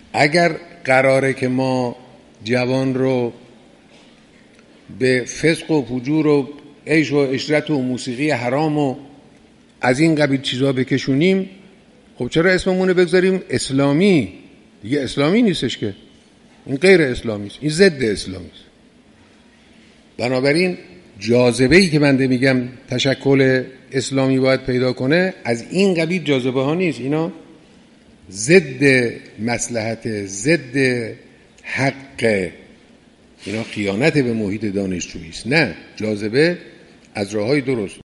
اگر قراره که ما جوان رو به فسق و فجور و عیش و عشرت و موسیقی حرام و از این قبیل چیزها بکشونیم، خب چرا اسممونه بگذاریم اسلامی؟ دیگه اسلامی نیستش که، این غیر اسلامی است، این ضد اسلامی است. بنابراین جاذبه‌ای که بنده میگم تشکل اسلامی باید پیدا کنه از این قبیل جاذبه ها نیست، اینا ضد مصلحت، ضد حق، اینا خیانت به محیط دانشجویی است. نه، جاذبه از راههای درست.